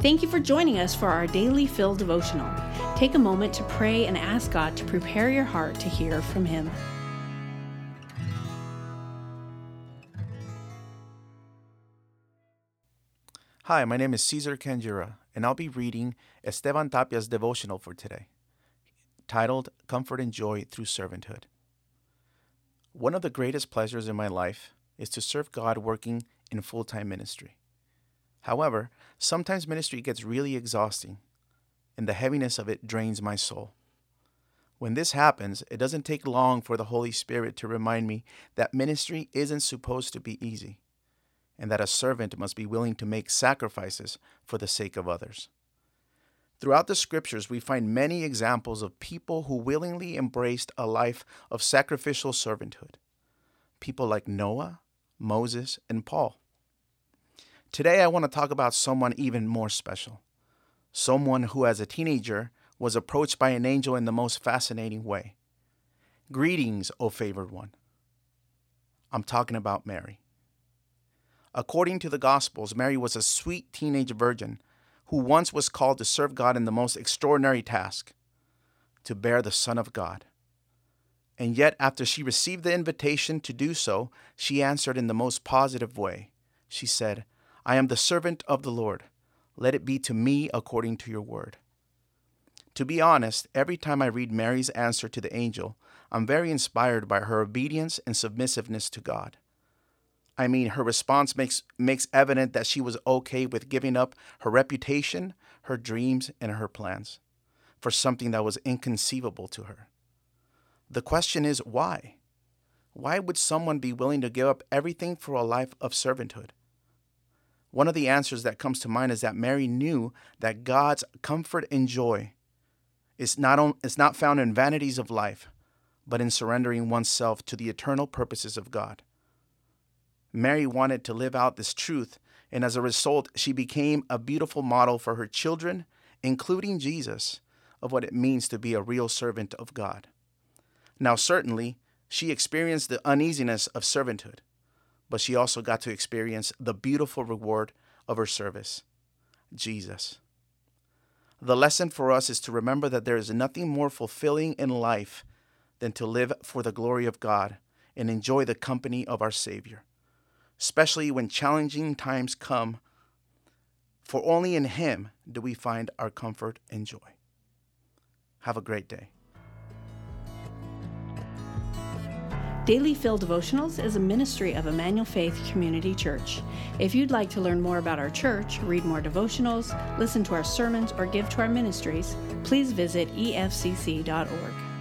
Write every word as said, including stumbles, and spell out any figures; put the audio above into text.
Thank you for joining us for our Daily Fill devotional. Take a moment to pray and ask God to prepare your heart to hear from Him. Hi, my name is Cesar Canjura, and I'll be reading Esteban Tapia's devotional for today, titled Comfort and Joy Through Servanthood. One of the greatest pleasures in my life is to serve God working in full-time ministry. However, sometimes ministry gets really exhausting, and the heaviness of it drains my soul. When this happens, it doesn't take long for the Holy Spirit to remind me that ministry isn't supposed to be easy, and that a servant must be willing to make sacrifices for the sake of others. Throughout the scriptures, we find many examples of people who willingly embraced a life of sacrificial servanthood. People like Noah, Moses, and Paul. Today, I want to talk about someone even more special. Someone who, as a teenager, was approached by an angel in the most fascinating way. Greetings, O favored one. I'm talking about Mary. According to the Gospels, Mary was a sweet teenage virgin who once was called to serve God in the most extraordinary task, to bear the Son of God. And yet, after she received the invitation to do so, she answered in the most positive way. She said, I am the servant of the Lord. Let it be to me according to your word. To be honest, every time I read Mary's answer to the angel, I'm very inspired by her obedience and submissiveness to God. I mean, her response makes makes evident that she was okay with giving up her reputation, her dreams, and her plans for something that was inconceivable to her. The question is, why? Why would someone be willing to give up everything for a life of servanthood? One of the answers that comes to mind is that Mary knew that God's comfort and joy is not, on, is not found in vanities of life, but in surrendering oneself to the eternal purposes of God. Mary wanted to live out this truth, and as a result, she became a beautiful model for her children, including Jesus, of what it means to be a real servant of God. Now, certainly, she experienced the uneasiness of servanthood, but she also got to experience the beautiful reward of her service, Jesus. The lesson for us is to remember that there is nothing more fulfilling in life than to live for the glory of God and enjoy the company of our Savior, especially when challenging times come, for only in Him do we find our comfort and joy. Have a great day. Daily Fill Devotionals is a ministry of Emmanuel Faith Community Church. If you'd like to learn more about our church, read more devotionals, listen to our sermons, or give to our ministries, please visit e f c c dot org.